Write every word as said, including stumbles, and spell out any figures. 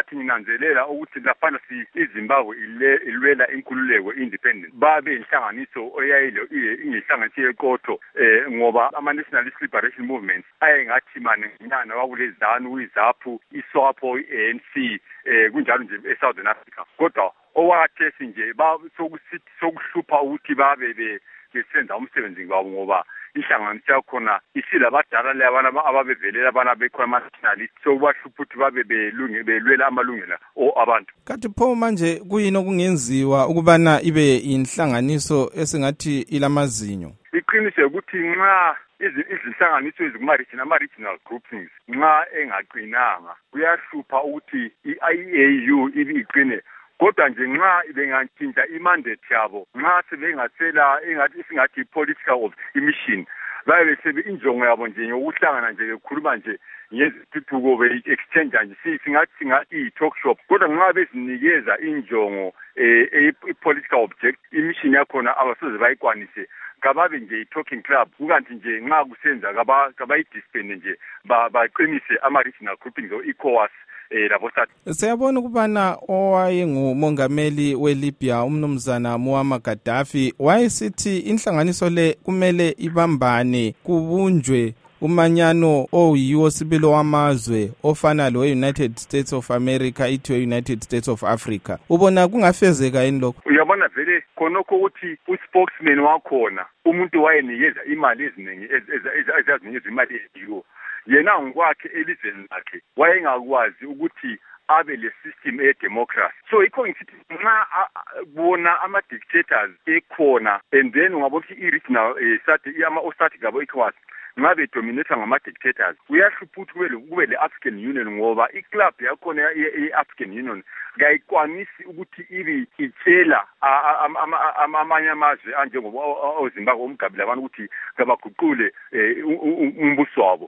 ngathi nginanzelela ukuthi lapha iZimbabwe ilwela inkululeko independent babe inhlanganiso oyayilo ingihlanganiso yeqotho eh ngoba ama Nationalist Liberation Movements ayengathi manje nyana wakulezanu uyiZAPU iSWAPO i-A N C eh kunjalo nje eSouthern Africa kodwa owathi nje ba sokuhlupha ukuthi babe besenza umsebenzi wabo ngoba ihlanganiso yakhona isilabadala labana ababevelela abana bekhona ama-nationalist sokubahlupha ukuthi babe belunge belwela amalungelo abantu. Kanti pho manje kuyini okungenziwa ukubana ibe inhlanganiso esingathi ilamazinyo? Iqiniso ukuthi nxa izinhlanganiso ezikuma-regional ama-regional groupings nxa engaqinanga kuyahlupha ukuthi i-I A U ibe iqine kodwa nje nxa bengatshintsha imandate yabo nxa sebengasela engathi singathi political mission babe sebe injongo yabo nje yokuhlangana nje bekhuluma nje ngezithuthuko be-exchange nje singathi singathi i-talk shop kodwa nxa bezinikeza injongo eh i-political object imission yakhona abasoze bayikwanise kababe nje i-talking club kukanti nje nxa kusenza kabayi-disband nje baqinise ama-regional groupings o-ECOWAS eh labo sathi. Siyabona ukubana owayengumongameli weLibya umnumzana Muammar Gaddafi wayesithi inhlanganiso le kumele ibambane kubunjwe umanyano oyiwo sibilo wamazwe ofana lo-United States of America ithi United States of Africa. Ubona kungafezeka yini lokho? Uyabona vele khonokho ukuthi uspokesman wakhona umuntu wayenikeza imali eziningi ezazinikeza imali eziyo yena ngokwakhe elizweni lakhe wayengakwazi ukuthi abe le system e-democracy. So ikho ngithi nxa bona ama-dictators ekhona and then ungabona ukuthi i-regional sati ama-osati gabo ECOWAS nxa bedominatha ngama-dictators uyahlupha ukuthi kube le-African Union ngoba i-club yakhona i-African Union kayikwanisi ukuthi ibe itshela amanye amazwe anjengoba oZimbabwe omgabile abantu ukuthi kabaguqule umbuso wabo